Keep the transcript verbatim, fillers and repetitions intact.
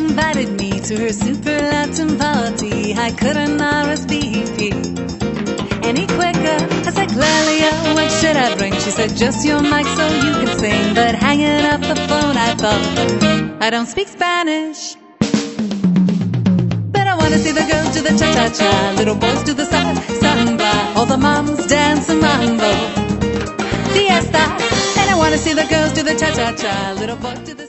invited me to her super Latin party. I couldn't R S V P any quicker. I said, Clelia, what should I bring? She said, just your mic so you can sing. But hanging up the phone, I thought, I don't speak Spanish. But I want to see the girls do the cha-cha-cha, little boys do the samba, all the moms dance a mambo fiesta. And I want to see the girls do the cha-cha-cha, little boys do the